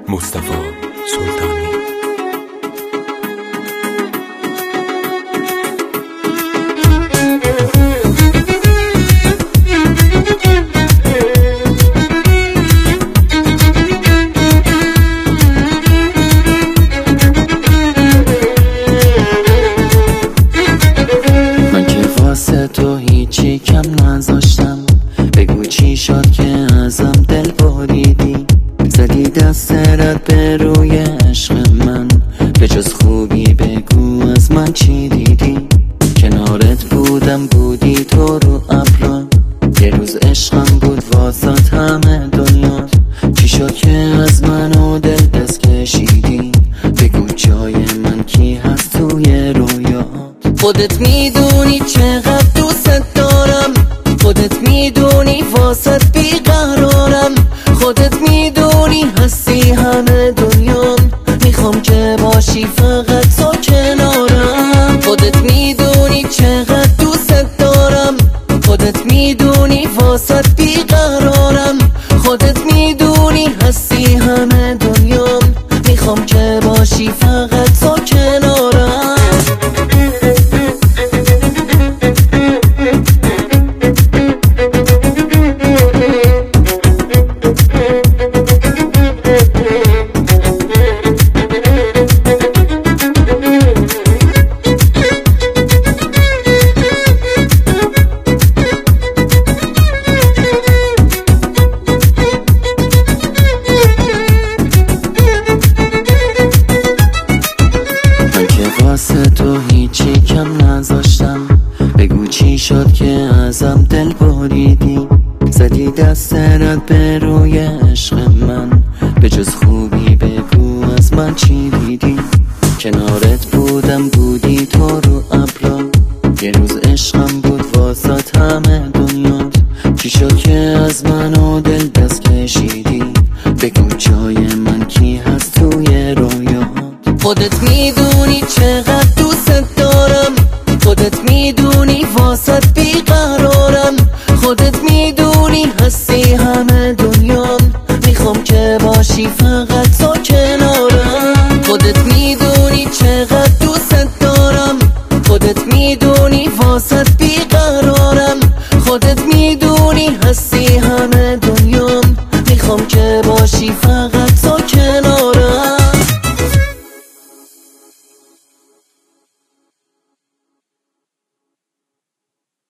مصطفی سلطانی. من که واسه تو هیچی کم نذاشتم، بگو چی شد که ازم دل بریدی، زدی دستت به روی عشق من، به جز خوبی بگو از من چی دیدی. کنارت بودم بودی تو رو ابرا، یه روز عشقم بود واسات همه دنیا، چی شد که از من و دل دست کشیدی، بگو جای من کی هست توی رویات. خودت میدونی چقدر دوست دارم، خودت میدونی واسط بیقرارم، خودت میدونی هستی همه دنیام، میخوام که باشی فقط تو کنارم. خودت میدونی چقدر دوست دارم، خودت میدونی واسط بیقرارم، خودت میدونی هستی همه دنیام، میخوام که باشی فقط تو کنارم. واسه تو هیچی کم نذاشتم، بگو چی شد که ازم دل بریدی، زدی دستت به روی عشق من، به جز خوبی بگو از من چی دیدی. کنارت بودم بودی تو رو ابرا، یه روز عشقم بود واسات همه دنیا، چی شد که از من و دل دست کشیدی، بگو جای من کی هست توی رویات. خودت میدونی چقدر دوست دارم، خودت میدونی واسط بیقرارم، خودت میدونی هستی همه دنیام، میخوام که باشی فقط تو کنارم. خودت میدونی چقدر دوست دارم، خودت میدونی واسط بیقرارم، خودت میدونی هستی